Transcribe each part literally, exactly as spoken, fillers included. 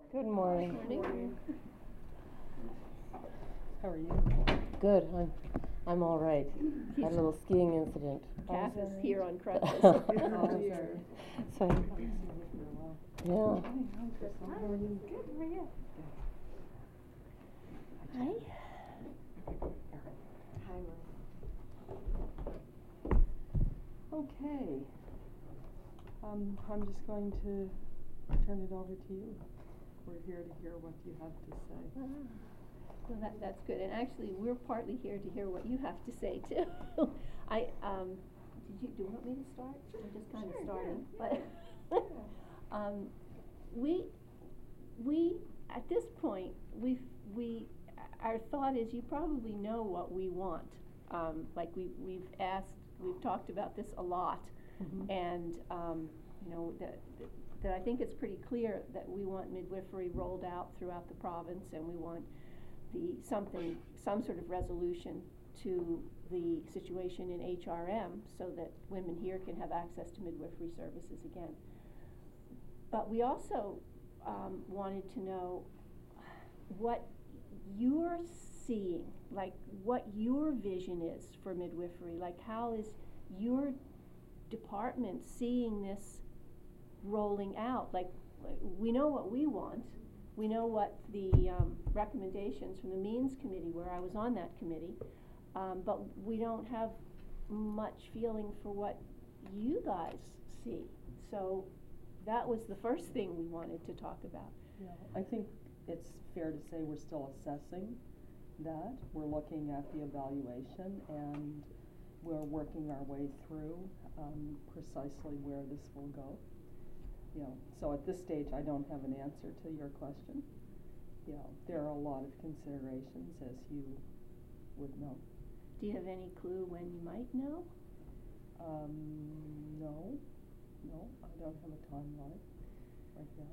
Good morning. Good morning. How are you? Good. I'm, I'm all right. He's Had a little skiing incident. Cass is here on crutches. Oh, dear. So, yeah. How are you? Good, how are you? Hi. Hi, Okay. Um, I'm just going to turn it over to you. We're here to hear what you have to say. Ah. Well, that, that's good, and actually, we're partly here to hear what you have to say, too. I, um, did you, do you want me to start? I'm just kind of Sure, starting, yeah, but, um, we, we, at this point, we've, we, our thought is you probably know what we want. Um, like we, we've asked, we've talked about this a lot, Mm-hmm. and, um, you know, that, that I think it's pretty clear that we want midwifery rolled out throughout the province, and we want the, something, some sort of resolution to the situation in H R M so that women here can have access to midwifery services again. But we also, um, wanted to know what you're seeing, like what your vision is for midwifery, like how is your department seeing this rolling out? Like, we know what we want, we know what the um, recommendations from the Means Committee, where I was on that committee, um, but we don't have much feeling for what you guys see. So that was the first thing we wanted to talk about. Yeah, I think it's fair to say we're still assessing that. We're looking at the evaluation and we're working our way through um, precisely where this will go. You know, so at this stage I don't have an answer to your question. You know, there are a lot of considerations, as you would know. Do you have any clue when you might know? Um, no, no, I don't have a timeline right now.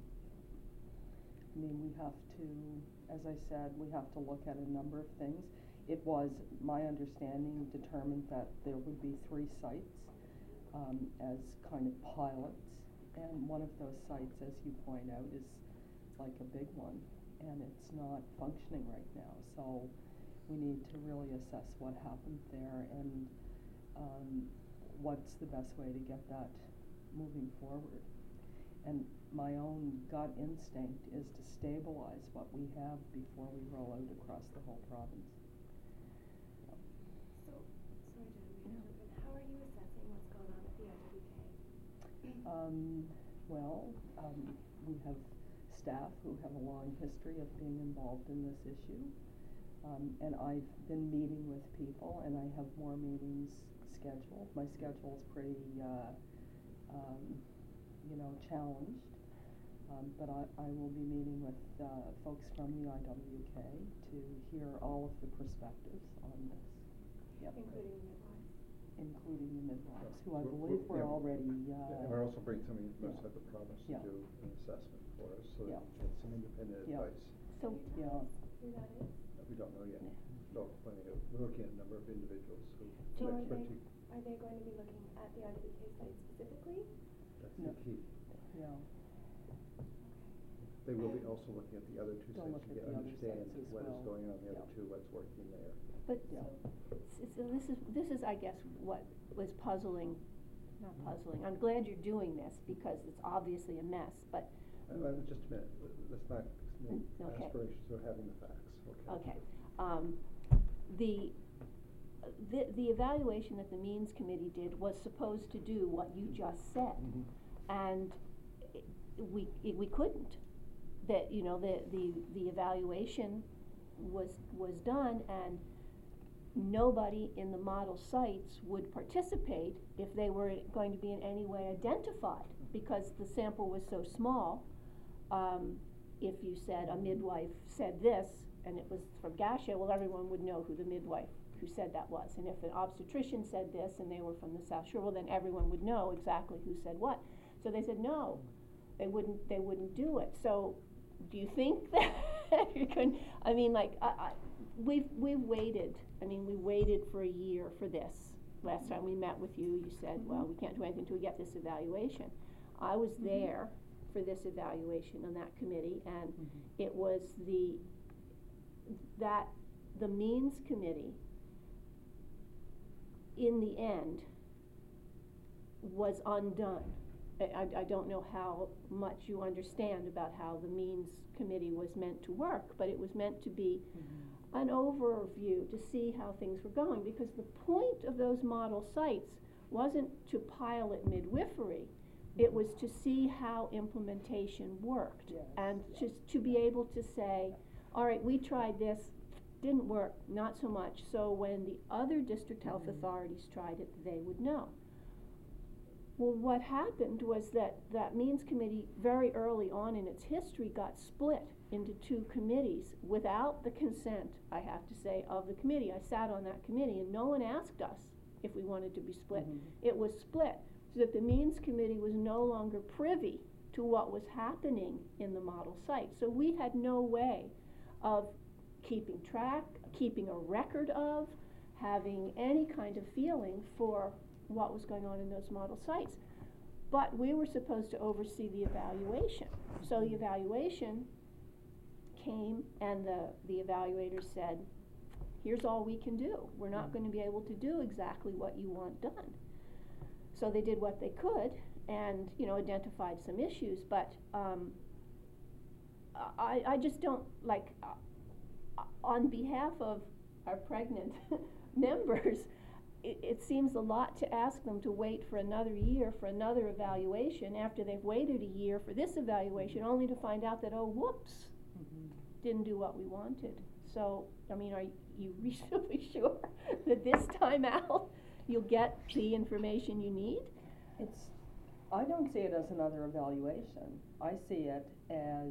I mean, we have to, as I said, we have to look at a number of things. It was my understanding determined that there would be three sites um, as kind of pilots, and one of those sites, as you point out, is like a big one, and it's not functioning right now. So we need to really assess what happened there and um, what's the best way to get that moving forward. And my own gut instinct is to stabilize what we have before we roll out across the whole province. So, sorry to interrupt, how are you assessing what's going on at the I W K? Um, well, um, we have staff who have a long history of being involved in this issue. Um, and I've been meeting with people, and I have more meetings scheduled. My schedule's pretty, uh, um, you know, challenged. Um, but I, I will be meeting with uh, folks from the I W K to hear all of the perspectives on this. Yep. Including the midwives? Including the midwives, who I We're- believe we're- we're yeah. already, uh. Yeah, and we're also bringing somebody from yeah. outside the province Yeah. to do an assessment for us, so Yeah. that we get some independent Yeah. advice. So, Yeah. Who that is? That we don't know yet. Yeah. So, finding out, we're looking at a number of individuals who So have are they, expertise. are they going to be looking at the I W K site specifically? That's No. the key. Yeah. They will be also looking at the other two They'll sites look to at get the other understand sites as what is well. going on in the Yeah. other two, what's working there. but, Yeah. s- so this is, this is, I guess, what was puzzling, not puzzling, I'm glad you're doing this because it's obviously a mess, but. Uh, uh, just a minute, let's not make Mm, okay. aspirations of having the facts, okay? Okay, um, the, the, the evaluation that the Means Committee did was supposed to do what you just said. Mm-hmm. And i we, i we couldn't. That, you know, the, the, the evaluation was, was done and nobody in the model sites would participate if they were going to be in any way identified, because the sample was so small. Um, if you said a midwife said this, and it was from Gasha, well, everyone would know who the midwife who said that was. And if an obstetrician said this and they were from the South Shore, well, then everyone would know exactly who said what. So they said no, they wouldn't, they wouldn't do it. So do you think that you can, I mean, like, I, I, we've, we've waited, I mean, we waited for a year for this. Last time we met with you, you said, well, we can't do anything until we get this evaluation. I was there for this evaluation on that committee, and Mhm. it was the, that, the means committee, in the end, was undone. I, I, I don't know how much you understand about how the means committee was meant to work, but it was meant to be Mhm. an overview to see how things were going, because the point of those model sites wasn't to pilot midwifery, it was to see how implementation worked. Yes, And yes, just to be able to say, all right, we tried this, didn't work, not so much, so when the other district health Mhm. authorities tried it, they would know. Well, what happened was that that means committee, very early on in its history, got split into two committees without the consent, I have to say, of the committee. I sat on that committee and no one asked us if we wanted to be split. Mhm. It was split, so that the means committee was no longer privy to what was happening in the model site. So we had no way of keeping track, keeping a record of, having any kind of feeling for what was going on in those model sites. But we were supposed to oversee the evaluation. So the evaluation came and the, the evaluator said, here's all we can do. We're not gonna be able to do exactly what you want done. So they did what they could and, you know, identified some issues, but, um, I, I just don't, like, uh, on behalf of our pregnant members, it, it seems a lot to ask them to wait for another year for another evaluation after they've waited a year for this evaluation, only to find out that, oh, whoops, Mhm. didn't do what we wanted. So, I mean, are you reasonably sure that this time out you'll get the information you need? It's, I don't see it as another evaluation. I see it as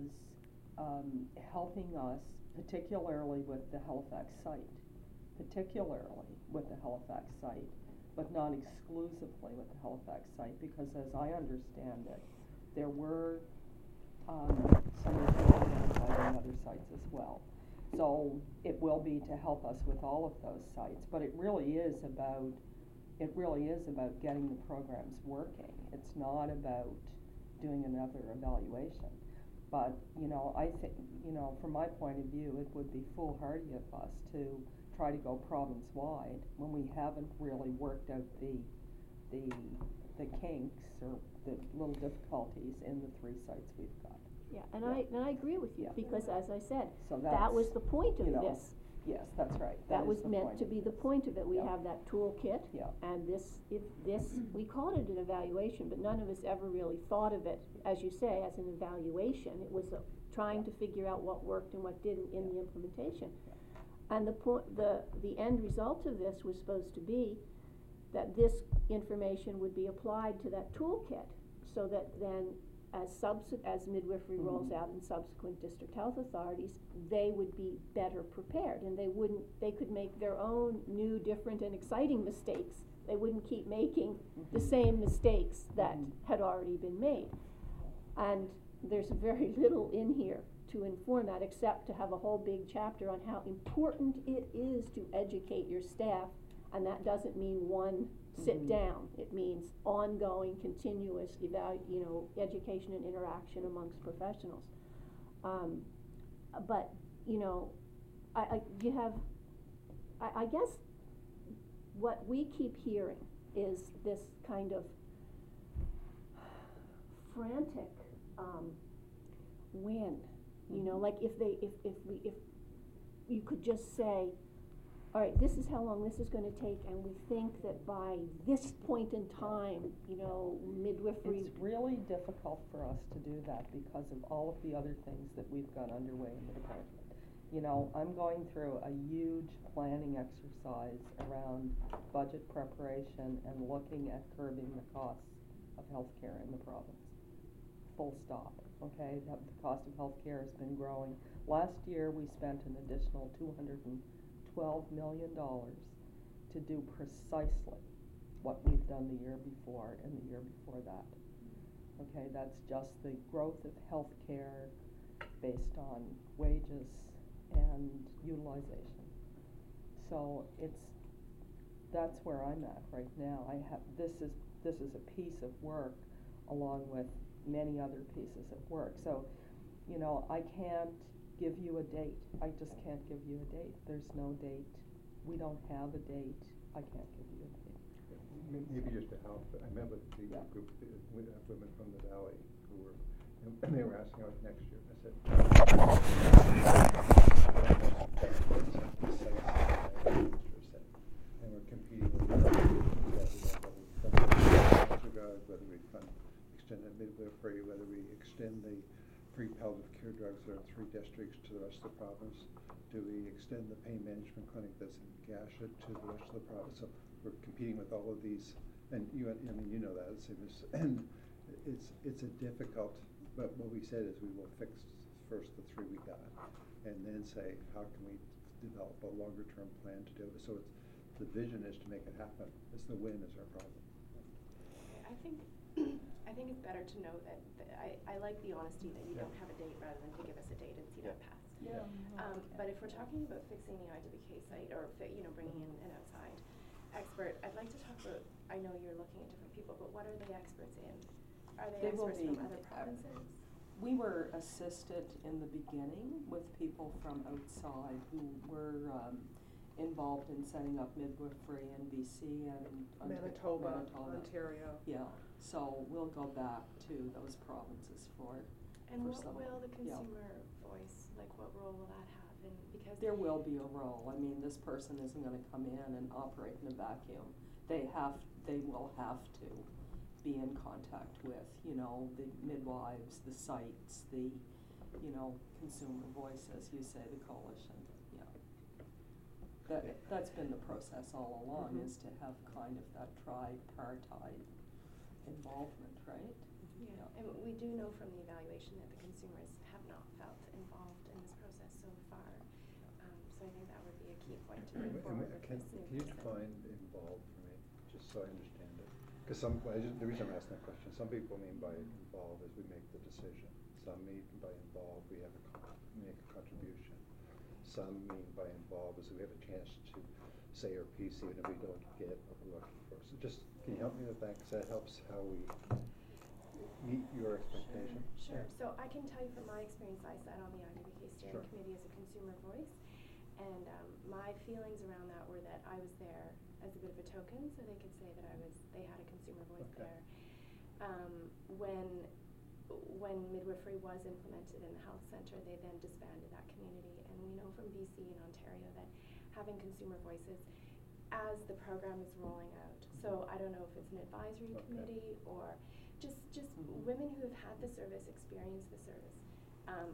um, helping us, particularly with the Halifax site, particularly with the Halifax site, but not exclusively with the Halifax site, because as I understand it, there were um, some issues identified on other sites as well. So it will be to help us with all of those sites, but it really is about, it really is about getting the programs working. It's not about doing another evaluation. But, you know, I think, you know, from my point of view, it would be foolhardy of us to try to go province-wide when we haven't really worked out the, the, the kinks or the little difficulties in the three sites we've got. Yeah, and Yeah. I, and I agree with you, Yeah. because as I said, So that was that's, the point of you know, this. yes, that's right. That is was the meant point to of be the this. point of it. We Yeah. have that toolkit, Yeah. and this, if this, we called it an evaluation, but none of us ever really thought of it, as you say, as an evaluation. It was a, trying to figure out what worked and what didn't in the implementation. And the point, the, the end result of this was supposed to be that this information would be applied to that toolkit, so that then as subse- as midwifery Mhm. rolls out in subsequent district health authorities, they would be better prepared, and they wouldn't, they could make their own new, different, and exciting mistakes. They wouldn't keep making the Mhm. same mistakes that Mhm. had already been made. And there's very little in here to inform that, except to have a whole big chapter on how important it is to educate your staff, and that doesn't mean one sit Mhm. down. It means ongoing, continuous evalu- you know, education and interaction amongst professionals. Um, but, you know, I, I, you have, I, I guess what we keep hearing is this kind of frantic, um, when, you know, Mhm. like if they, if, if we, if you could just say, all right, this is how long this is gonna take, and we think that by this point in time, you know, midwifery. It's really difficult for us to do that because of all of the other things that we've got underway in the department. You know, I'm going through a huge planning exercise around budget preparation and looking at curbing the costs of healthcare in the province. Full stop, okay? The, the cost of healthcare has been growing. Last year, we spent an additional two hundred twelve million dollars to do precisely what we've done the year before and the year before that. Okay, that's just the growth of healthcare based on wages and utilization. So it's, that's where I'm at right now. I have, this is, this is a piece of work along with many other pieces of work. So, you know, I can't give you a date. I just can't give you a date. There's no date. We don't have a date. I can't give you a date. May- Maybe just to help, I remember the Yeah. group, the wi- uh, women from the valley who were, and they were asking about next year. I said, and we're competing with regard whether we fund, extend the midwifery, whether we extend the free palliative care drugs that are in three districts to the rest of the province. Do we extend the pain management clinic that's in Gasha to the rest of the province? So we're competing with all of these, and you, I mean, you know that, it's, and it's, it's a difficult, but what we said is we will fix first the three we got, and then say, how can we develop a longer term plan to do it? So it's, the vision is to make it happen. It's the win is our problem. I think, I think it's better to know that, that I, I like the honesty that you Yeah. don't have a date rather than to give us a date and see that Yeah. pass. Yeah. Um, but if we're talking about fixing the I W K site or, fi- you know, bringing in an outside expert, I'd like to talk about, I know you're looking at different people, but what are they experts in? Are they, They will experts be, from other uh, provinces? We were assisted in the beginning with people from outside who were um, involved in setting up midwifery in B C and Onta- Manitoba, Manitoba. Ontario. Yeah, so we'll go back to those provinces for, And for what some, will the yeah. consumer voice, like what role will that have? And because There will be a role. I mean, this person isn't gonna come in and operate in a vacuum. They have, they will have to be in contact with, you know, the midwives, the sites, the, you know, consumer voice, as you say, the coalition, yeah. That, that's been the process all along, Mhm. is to have kind of that tripartite involvement, right? Yeah, and we do know from the evaluation that the consumers have not felt involved in this process so far. Um, so I think that would be a key point to And bring we- and forward we- with Can, this new can you person. define involved for me, just so I understand it? Because some, I just, the reason I'm asking that question, some people mean by involved is we make the decision. Some mean by involved we have a, con- make a contribution. Some mean by involved is we have a chance to say our piece even if we don't get what we're looking for. So just, can you help me with that? Because that helps how we meet your expectation. Sure, so I can tell you from my experience, I sat on the I W K steering Sure. committee as a consumer voice, and um, my feelings around that were that I was there as a bit of a token, so they could say that I was, they had a consumer voice Okay. there. Um, when, when midwifery was implemented in the health center, they then disbanded that community, and we know from B C and Ontario that having consumer voices as the program is rolling out, so I don't know if it's an advisory Okay. committee or just, just Mhm. women who have had the service, experienced the service, um,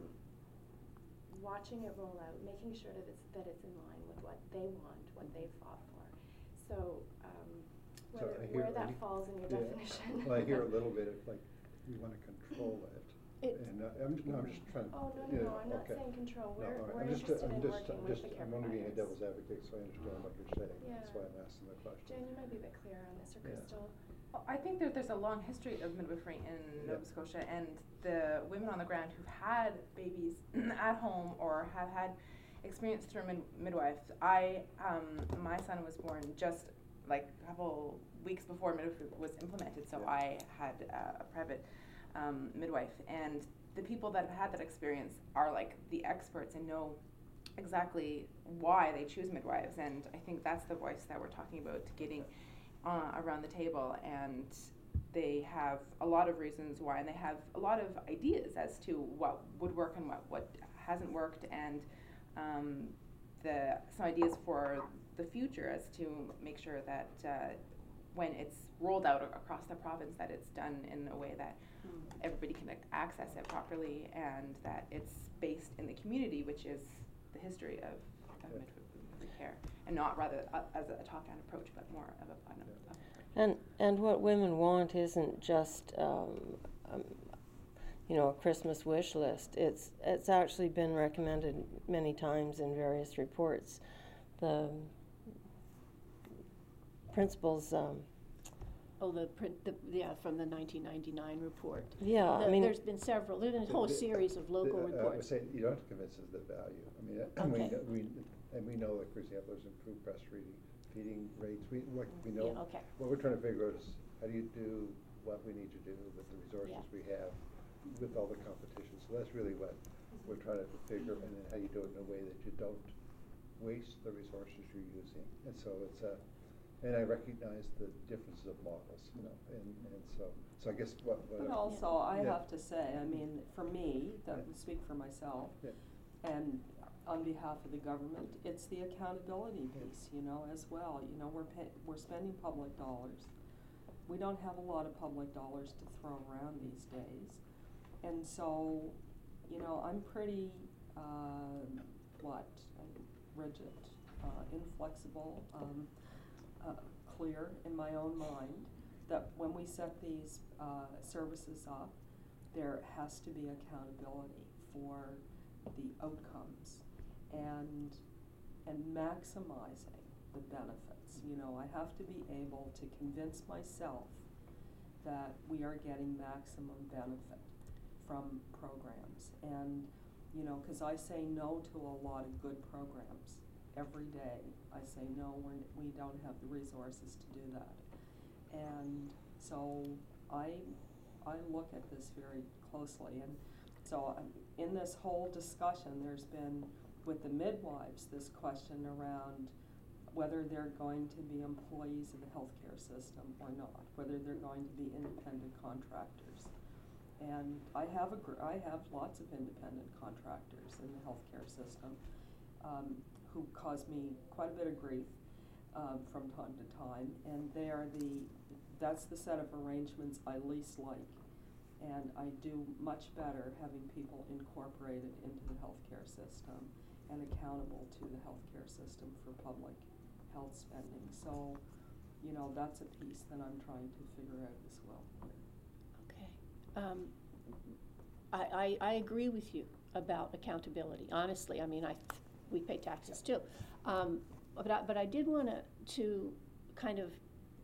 watching it roll out, making sure that it's, that it's in line with what they want, what they've fought for. So, um, So whether, I hear- where I that hear- falls in your yeah. definition. Well, I hear a little bit of like, we wanna control it. It- And uh, I'm, no, I'm just trying. Oh, no, no, yeah, no, I'm not okay. saying control. No, We're- all right. we're I'm just- interested I'm in just- working I'm with just- the care I'm only being a providers. devil's advocate, so I understand what you're saying. That's Yeah. why I'm asking the question. Jen, you might be a bit clearer on this, or Yeah. Crystal. Well, I think that there's a long history of midwifery in Yeah. Nova Scotia, and the women on the ground who've had babies at home or have had experience through mid- midwives. I, um, my son was born just like a couple weeks before midwifery was implemented, so Yeah. I had uh, a private um, midwife, and the people that have had that experience are like the experts and know exactly why they choose midwives, and I think that's the voice that we're talking about, getting uh, around the table, and they have a lot of reasons why, and they have a lot of ideas as to what would work and what, what hasn't worked, and um, the some ideas for the future as to make sure that uh, when it's rolled out across the province that it's done in a way that everybody can access it properly, and that it's based in the community, which is the history of, of Yeah. midwifery care, and not rather uh, as a top-down approach, but more of a bottom-up approach. And, and what women want isn't just, um, um, you know, a Christmas wish list. It's, it's actually been recommended many times in various reports. The principals, um, Oh, the print, the, yeah, from the nineteen ninety-nine report. yeah, I The- mean, There's been several, there's been a whole The- series of local The- uh, I would reports. say, you don't have to convince us of the value. I mean, uh, we, Okay. kn- we, and we know, like, for example, there's improved breastfeeding, feeding rates. We, what, we know. Yeah, okay. What we're trying to figure out is, how do you do what we need to do with the resources Yeah. we have, with all the competition. So that's really what we're trying to figure, and then how you do it in a way that you don't waste the resources you're using. And so it's a, and I recognize the differences of models, you know, and, and so, so I guess what, what. But I- also, I Yeah. have to say, I mean, for me, that Yeah. would speak for myself, Yeah. and on behalf of the government, it's the accountability piece, you know, as well. You know, we're pay, we're spending public dollars. We don't have a lot of public dollars to throw around these days. And so, you know, I'm pretty, uh, what, rigid, uh, inflexible, um, uh, clear in my own mind that when we set these uh, services up, there has to be accountability for the outcomes and and maximizing the benefits. You know, I have to be able to convince myself that we are getting maximum benefit from programs. And, you know, because I say no to a lot of good programs every day. I say, no, we're, we don't have the resources to do that. And so I, I look at this very closely. And so um, in this whole discussion, there's been, with the midwives, this question around whether they're going to be employees of the healthcare system or not, whether they're going to be independent contractors. And I have a gr- I have lots of independent contractors in the healthcare system um, who cause me quite a bit of grief um, from time to time, and they are the that's the set of arrangements I least like, and I do much better having people incorporated into the healthcare system and accountable to the healthcare system for public health spending. So, you know, that's a piece that I'm trying to figure out as well. Okay. Um, I, I, I agree with you about accountability, honestly. I mean, I, we pay taxes too. Um, but, I, but I did want to to kind of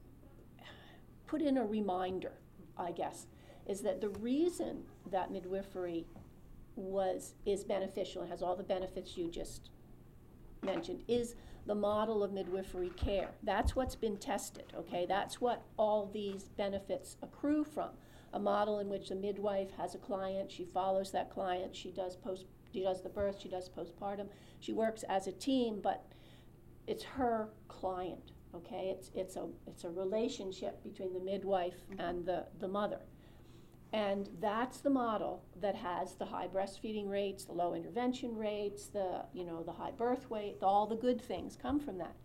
put in a reminder, I guess, is that the reason that midwifery was is beneficial and has all the benefits you just mentioned is the model of midwifery care. That's what's been tested, okay? That's what all these benefits accrue from. A model in which the midwife has a client, she follows that client, she does post, she does the birth, she does postpartum, she works as a team, but it's her client, okay? It's it's a it's a relationship between the midwife mm-hmm. and the, the mother. And that's the model that has the high breastfeeding rates, the low intervention rates, the, you know, the high birth weight, all the good things come from that.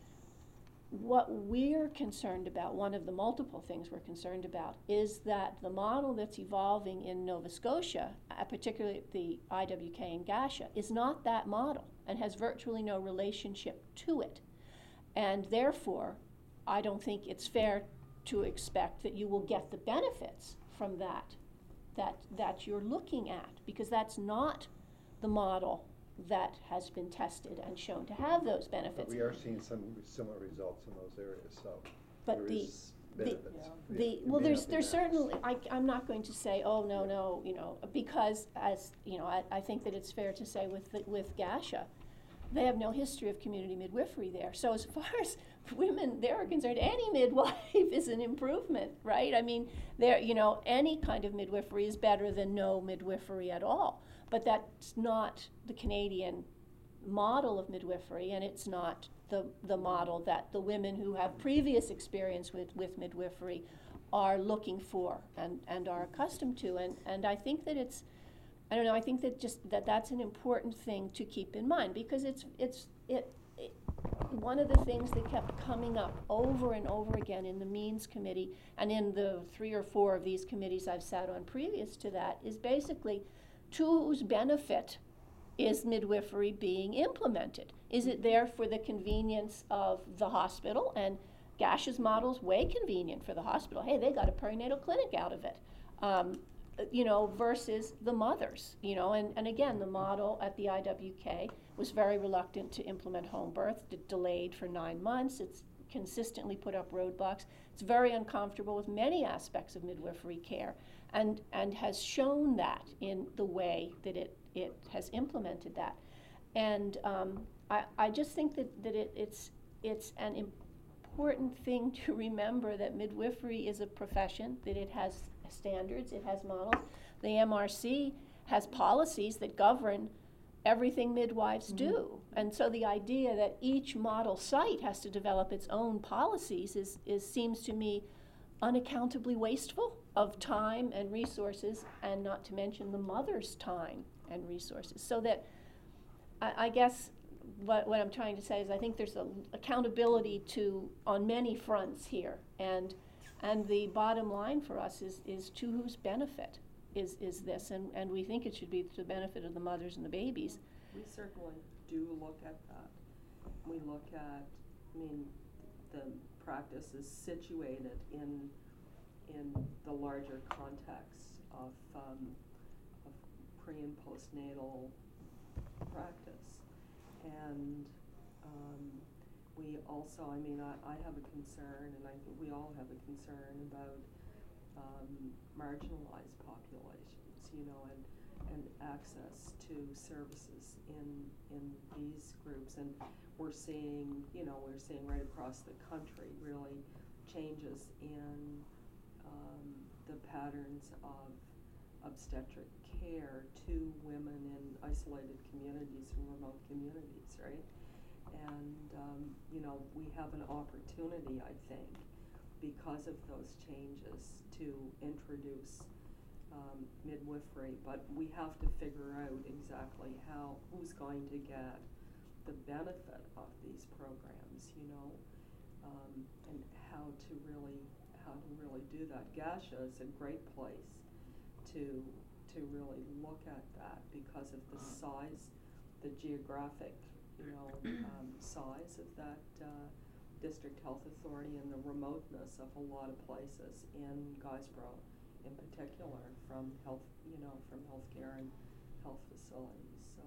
What we're concerned about, one of the multiple things we're concerned about, is that the model that's evolving in Nova Scotia, uh, particularly the I W K and GASHA, is not that model and has virtually no relationship to it. And therefore, I don't think it's fair to expect that you will get the benefits from that, that, that you're looking at, because that's not the model that has been tested and shown to have those benefits. But we are seeing some similar results in those areas, so but there the, is the, benefits. Yeah. the, Yeah, it well, may there's, not be there's benefits. certainly, I, I'm not going to say, oh, no, no, you know, because as, you know, I, I think that it's fair to say with, the, with GASHA, they have no history of community midwifery there. So as far as women there are concerned, any midwife is an improvement, right? I mean, there, you know, any kind of midwifery is better than no midwifery at all. But that's not the Canadian model of midwifery, and it's not the, the model that the women who have previous experience with, with midwifery are looking for and, and are accustomed to. And, and I think that it's, I don't know, I think that just that that's an important thing to keep in mind, because it's, it's, it, it one of the things that kept coming up over and over again in the Means Committee and in the three or four of these committees I've sat on previous to that is basically to whose benefit is midwifery being implemented? Is it there for the convenience of the hospital? And GASH's model's way convenient for the hospital. Hey, they got a perinatal clinic out of it. Um, you know, versus the mothers, you know, and, and again, the model at the I W K was very reluctant to implement home birth, d- delayed for nine months. It's consistently put up roadblocks. It's very uncomfortable with many aspects of midwifery care, and, and has shown that in the way that it, it has implemented that. And um, I, I just think that, that it, it's, it's an important thing to remember that midwifery is a profession, that it has standards, it has models. The M R C has policies that govern everything midwives mm-hmm. do. And so the idea that each model site has to develop its own policies is, is seems to me unaccountably wasteful of time and resources, and not to mention the mother's time and resources. So that I, I guess what, what I'm trying to say is I think there's a accountability to on many fronts here, and and the bottom line for us is, is to whose benefit is, is this, and, and we think it should be to the benefit of the mothers and the babies. We certainly do look at that. We look at, I mean, the practice is situated in in the larger context of, um, of pre and postnatal practice. And um, we also, I mean, I, I have a concern, and I think we all have a concern about um, marginalized populations, you know, and, and access to services in, in these groups. And we're seeing, you know, we're seeing right across the country really changes in um, the patterns of obstetric care to women in isolated communities and remote communities, right? And, um, you know, we have an opportunity, I think, because of those changes to introduce um, midwifery, but we have to figure out exactly how, who's going to get the benefit of these programs, you know, um, and how to really, how to really do that. GASHA is a great place to to really look at that because of the size, the geographic, you know, um, size of that uh, district health authority, and the remoteness of a lot of places in Guysborough, in particular, from health, you know, from healthcare and health facilities. So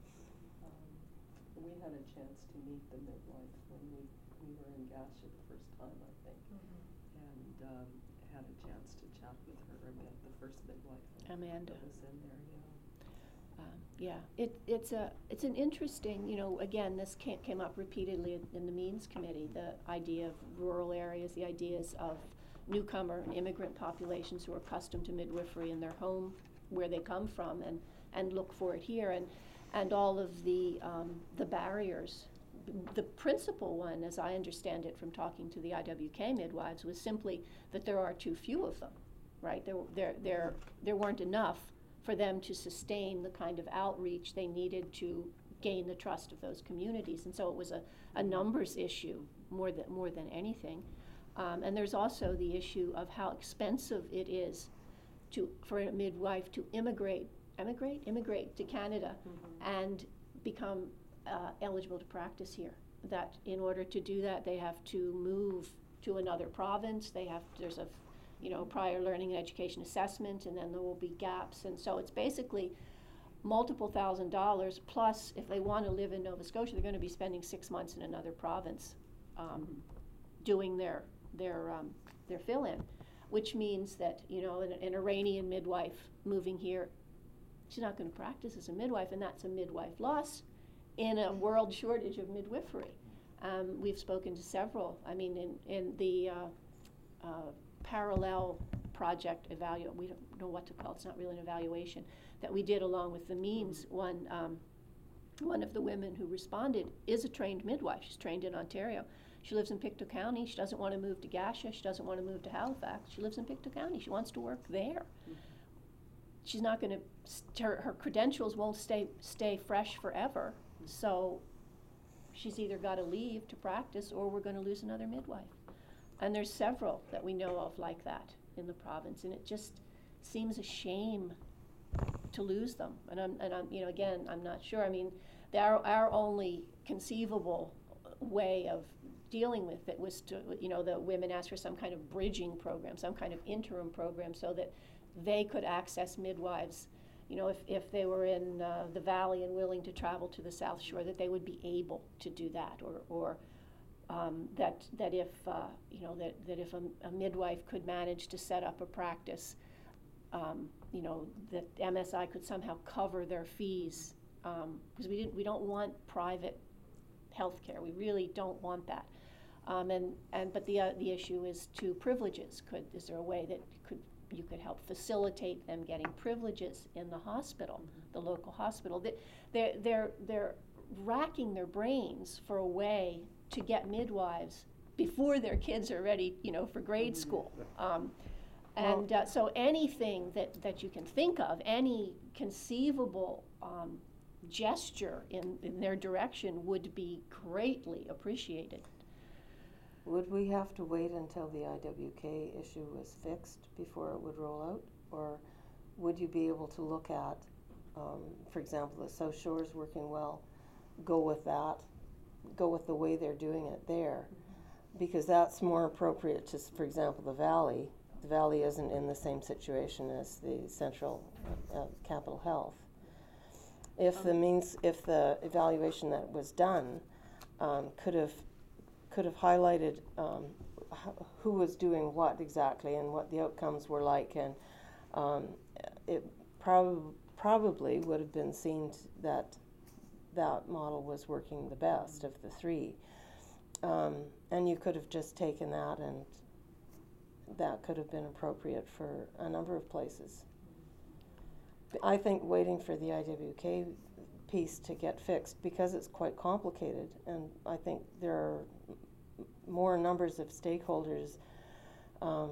um, we had a chance to meet the midwife when we we were in GASHA the first time, I think, mm-hmm. and um, had a chance to chat with her about the first midwife Amanda that was in there. Yeah. Um, yeah, it, it's a it's an interesting, you know, again, this came, came up repeatedly in, in the Means Committee, the idea of rural areas, the ideas of newcomer and immigrant populations who are accustomed to midwifery in their home, where they come from, and, and look for it here, and, and all of the, um, the barriers. The principal one, as I understand it from talking to the I W K midwives, was simply that there are too few of them, right? There, there, there, there weren't enough for them to sustain the kind of outreach they needed to gain the trust of those communities. And so it was a, a numbers issue more than, more than anything. Um, and there's also the issue of how expensive it is to, for a midwife to immigrate, emigrate, immigrate to Canada mm-hmm. and become uh, eligible to practice here. That in order to do that, they have to move to another province. They have, there's a you know, prior learning and education assessment, and then there will be gaps. And so it's basically multiple thousand dollars, plus if they want to live in Nova Scotia, they're going to be spending six months in another province um, mm-hmm. doing their their um, their fill-in, which means that, you know, an, an Iranian midwife moving here, she's not going to practice as a midwife, and that's a midwife loss in a world shortage of midwifery. Um, we've spoken to several, I mean, in, in the uh, uh, parallel project evaluate, we don't know what to call it, it's not really an evaluation, that we did along with the Means. One, um, one of the women who responded is a trained midwife. She's trained in Ontario. She lives in Pictou County. She doesn't want to move to GASHA. She doesn't want to move to Halifax. She lives in Pictou County. She wants to work there. Mm-hmm. She's not going to, her, her credentials won't stay, stay fresh forever. Mm-hmm. So she's either got to leave to practice, or we're going to lose another midwife. And there's several that we know of like that in the province, and it just seems a shame to lose them. And I'm, and I'm, you know, again, I'm not sure. I mean, our our only conceivable way of dealing with it was to, you know, the women asked for some kind of bridging program, some kind of interim program, so that they could access midwives. You know, if if they were in uh, the valley and willing to travel to the South Shore, that they would be able to do that, or or. Um, that that if uh, you know that, that if a, a midwife could manage to set up a practice, um, you know, that M S I could somehow cover their fees, um, because we didn't we don't want private health care. We really don't want that. Um, and, and, but the, uh, the issue is to privileges. Could, is there a way that could, you could help facilitate them getting privileges in the hospital, the local hospital? They, they're, they're, they're racking their brains for a way to get midwives before their kids are ready, you know, for grade school. Um, and uh, so anything that, that you can think of, any conceivable um, gesture in, in their direction would be greatly appreciated. Would we have to wait until the I W K issue was fixed before it would roll out? Or would you be able to look at, um, for example, the South Shore is working well, go with that, go with the way they're doing it there? Because that's more appropriate to, for example, the Valley. The Valley isn't in the same situation as the Central uh, Capital Health. If the means, if the evaluation that was done um, could have could have highlighted um, who was doing what exactly and what the outcomes were like, and um, it prob- probably would have been seen t- that that model was working the best of the three. Um, and you could have just taken that, and that could have been appropriate for a number of places. I think waiting for the I W K piece to get fixed, because it's quite complicated, and I think there are more numbers of stakeholders um,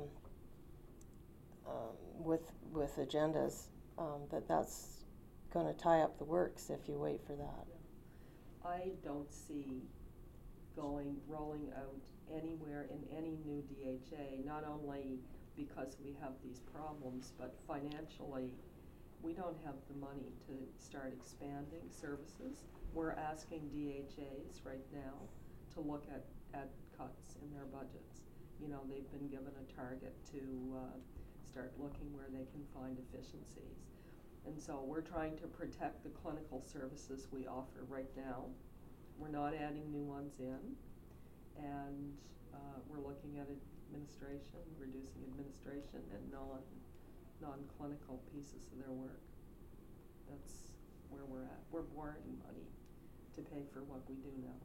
um, with with agendas, um, that that's going to tie up the works if you wait for that. I don't see going, rolling out anywhere in any new D H A, not only because we have these problems, but financially, we don't have the money to start expanding services. We're asking D H As right now to look at, at cuts in their budgets. You know, they've been given a target to uh, start looking where they can find efficiencies. And so we're trying to protect the clinical services we offer right now. We're not adding new ones in. And uh, we're looking at administration, reducing administration and non, non-clinical pieces of their work. That's where we're at. We're borrowing money to pay for what we do now.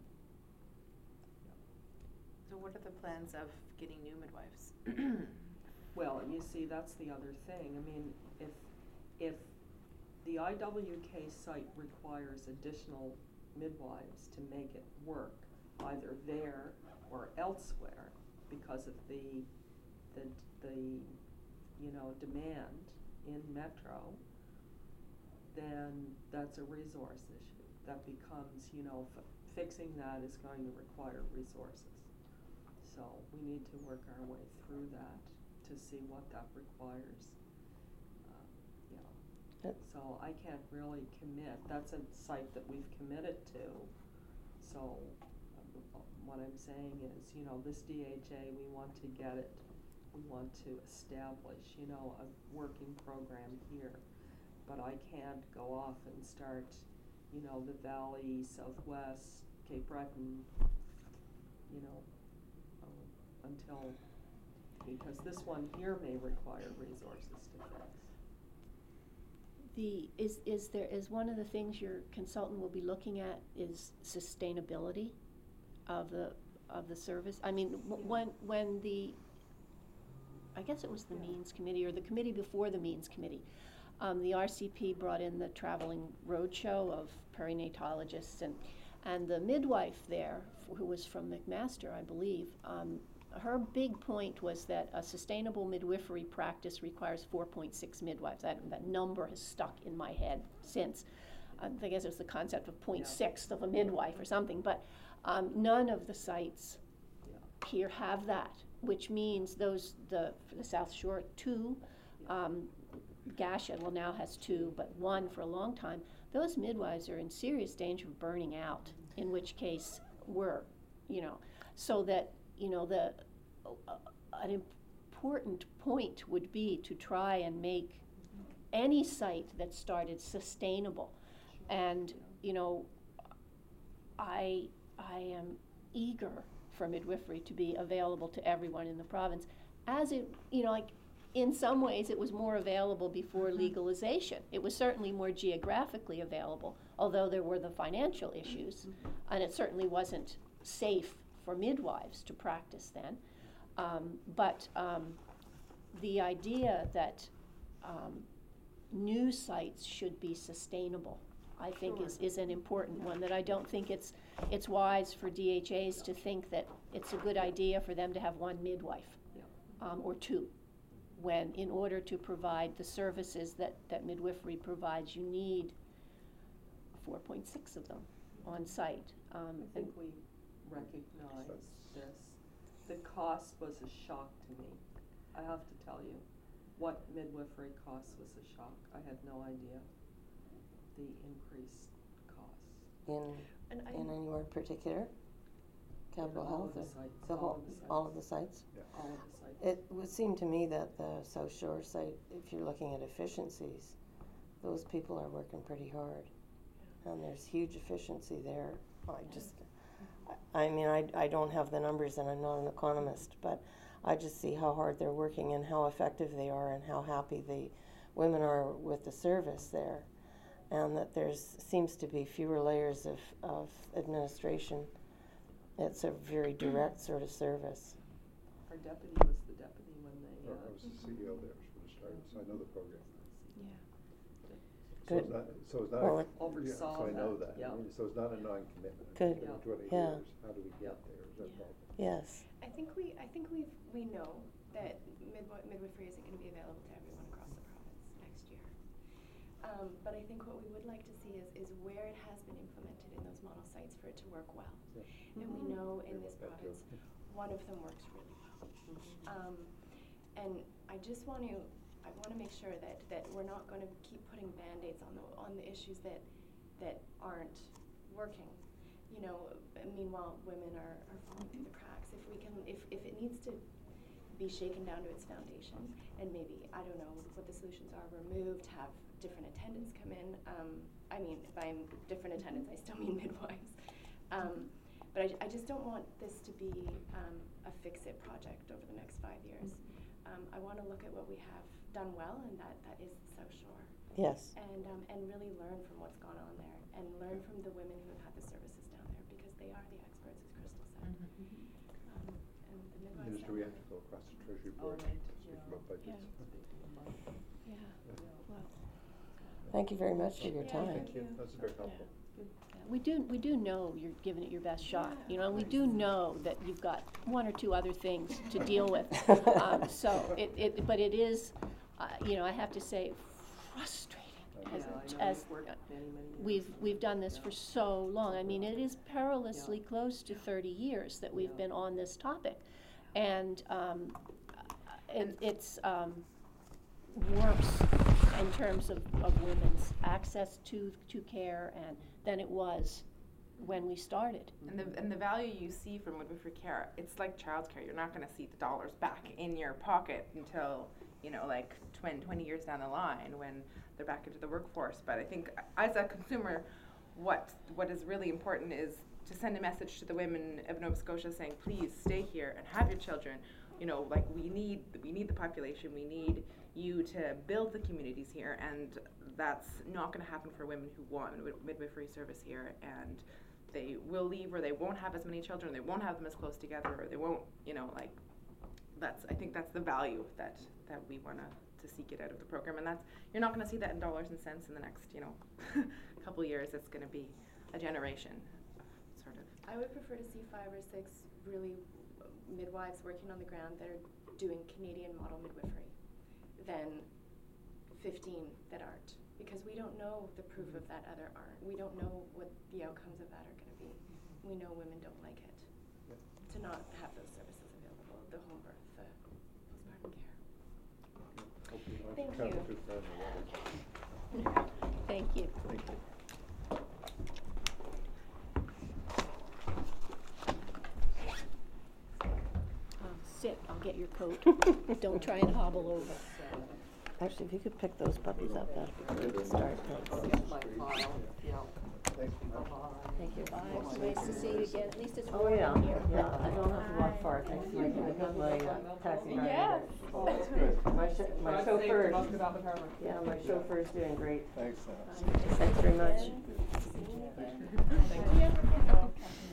So what are the plans of getting new midwives? Well, you see, that's the other thing. I mean, if if the I W K site requires additional midwives to make it work, either there or elsewhere, because of the the the you know demand in Metro, then that's a resource issue. That becomes, you know, f- fixing that is going to require resources. So we need to work our way through that to see what that requires. Um, you know. Yep. So I can't really commit. That's a site that we've committed to. So uh, what I'm saying is, you know, this D H A, we want to get it. We want to establish, you know, a working program here. But I can't go off and start, you know, the Valley, Southwest, Cape Breton, you know, um, until, because this one here may require resources to fix. The, is, is there, is one of the things your consultant will be looking at is sustainability of the, of the service? I mean, w- when, when the, I guess it was the Yeah. Means Committee, or the committee before the Means Committee, um, the R C P brought in the traveling roadshow of perinatologists, and, and the midwife there, f- who was from McMaster, I believe, um, her big point was that a sustainable midwifery practice requires four point six midwives. That, that number has stuck in my head since. I guess it was the concept of zero point six of a midwife or something, but um, none of the sites Yeah. here have that, which means those, the, for the South Shore, two, um, Gasha, well, now has two, but one for a long time. Those midwives are in serious danger of burning out, in which case we're, you know, so that, you know, the uh, an important point would be to try and make any site that started sustainable. And, you know, I, I am eager for midwifery to be available to everyone in the province, as it, you know, like, in some ways it was more available before legalization. It was certainly more geographically available, although there were the financial issues, and it certainly wasn't safe for midwives to practice then. Um, but um, the idea that um, new sites should be sustainable, I think Sure. is, is an important one, that I don't think it's, it's wise for D H As to think that it's a good idea for them to have one midwife, Yeah. um, or two, when in order to provide the services that, that midwifery provides, you need four point six of them on site. Um, I think we recognize this. The cost was a shock to me. I have to tell you, what midwifery costs was a shock. I had no idea the increased costs. In, And I, in anywhere in particular? Capital In all Health? of the or sites, the all whole, of the sites. all of the sites? All of the sites. It would seem to me that the South Shore site, if you're looking at efficiencies, those people are working pretty hard. And there's huge efficiency there. I just, I I mean, I, I don't have the numbers and I'm not an economist, but I just see how hard they're working and how effective they are and how happy the women are with the service there. And that there's, seems to be fewer layers of, of administration. It's a very direct sort of service. Our deputy was the deputy when they, I uh, was the C E O there when it started, so I know the program. Good. So it's not, so it's not, Well, a- yeah, oversaw so I know that, that. I yeah. mean, so it's not a non-commitment. Good. It's been Yeah. twenty Yeah. years, how do we get there, is that Yeah. problem? Yes. I think we, I think we we know that midwi- midwifery isn't going to be available to everyone across the province next year. Um, but I think what we would like to see is, is where it has been implemented in those model sites for it to work well. Yeah. And we know in Yeah, this that too. province, one of them works really well. Um, and I just want to, I want to make sure that, that we're not going to keep putting Band-Aids on the, on the issues that, that aren't working. You know, meanwhile, women are, are falling through the cracks. If we can, if, if it needs to be shaken down to its foundation, and maybe, I don't know what the solutions are, removed, have different attendants come in. Um, I mean, by different attendants, I still mean midwives. Um, but I, I just don't want this to be um, a fix-it project over the next five years. Um, I want to look at what we have done well, and that, that is the South Shore. Yes. And, um, and really learn from what's gone on there, and learn from the women who have had the services down there, because they are the experts, as Crystal said. Mm-hmm. Um, and the midwives Minister, down we there. have to go across the Treasury Oh, Board, right, speak yeah. about budgets. Yeah. Yeah. Well, Thank you very much for your Yeah, time. Thank you, that's very helpful. yeah, we do we do know you're giving it your best shot. You know, and we do know that you've got one or two other things to deal with. um, so it, it but it is, uh, you know, I have to say, frustrating. As, Yeah, a- I know as you've worked many, many years. we've we've done this for so long. I mean, it is perilously Yeah. close to thirty years that we've Yeah. been on this topic, and um, it, it's um, worse in terms of, of women's access to to care and than it was when we started. And the and the value you see from midwifery care, it's like childcare. You're not going to see the dollars back in your pocket until, you know, like twenty, twenty years down the line when they're back into the workforce. But I think as a consumer, what what is really important is to send a message to the women of Nova Scotia saying, please stay here and have your children. You know, like we need we need the population. We need you to build the communities here, and that's not going to happen for women who want mid- midwifery service here, and they will leave, or they won't have as many children, they won't have them as close together, or they won't, you know, like, that's, I think that's the value that, that we want to to seek it out of the program, and that's, you're not going to see that in dollars and cents in the next, you know, couple years. It's going to be a generation, sort of. I would prefer to see five or six really midwives working on the ground that are doing Canadian model midwifery than fifteen that aren't. Because we don't know the proof of that other aren't. We don't know what the outcomes of that are going to be. We know women don't like it. Yeah. To not have those services available, the home birth, the postpartum care. Hopefully you don't Thank travel you. too far in the water. Thank you. Thank you. Um, sit, I'll get your coat. Don't try and hobble over. Actually, if you could pick those puppies up, that'd be great to start. Thanks. Get my file, yeah. Thanks very much. Bye-bye. Thank you. Bye. Nice to see you again. At least it's Oh, warm yeah, in here. yeah, I don't have to walk far, thanks to my, I got my uh, taxi driver. Yes. Oh, that's good. My ch- my chauffeur, yeah, my chauffeur's doing great. Thanks, Sam. Thanks very much. Thank you.